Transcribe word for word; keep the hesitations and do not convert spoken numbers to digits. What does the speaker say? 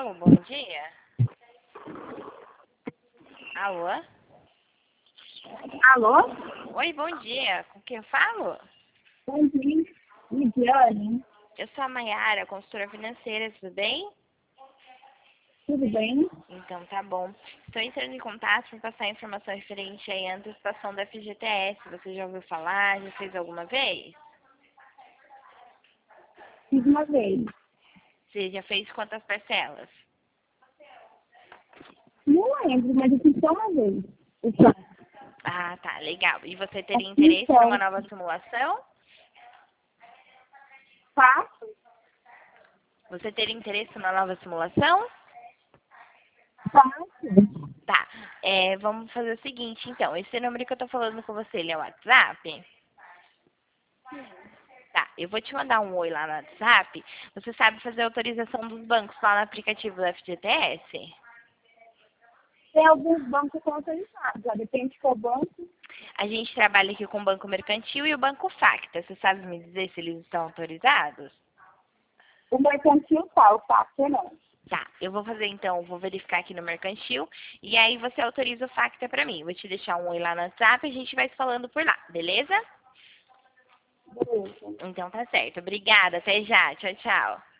Alô, bom dia. Alô? Alô? Oi, bom dia. Com quem eu falo? Bom dia, Lidiane. Eu sou a Mayara, consultora financeira, tudo bem? Tudo bem? Então tá bom. Estou entrando em contato para passar informação referente aí à antecipação da F G T S. Você já ouviu falar? Já fez alguma vez? Fiz uma vez. Você já fez quantas parcelas? Não lembro, mas eu fiz só uma vez. Eu só. Ah, tá, legal. E você teria Aqui interesse só. numa nova simulação? Faço? Você teria interesse numa nova simulação? Faço. Tá. É, vamos fazer o seguinte, então. Esse número que eu tô falando com você, ele é o WhatsApp? Tá, eu vou te mandar um oi lá no WhatsApp. Você sabe fazer a autorização dos bancos lá no aplicativo do F G T S? Tem alguns bancos que são autorizados. Já depende de qual banco. A gente trabalha aqui com o Banco Mercantil e o Banco Facta. Você sabe me dizer se eles estão autorizados? O mercantil tá, o Facta não. Tá, eu vou fazer então, vou verificar aqui no Mercantil e aí você autoriza o Facta pra mim. Vou te deixar um oi lá no WhatsApp e a gente vai se falando por lá, beleza? Beleza. Então tá certo. Obrigada, até já. Tchau, tchau.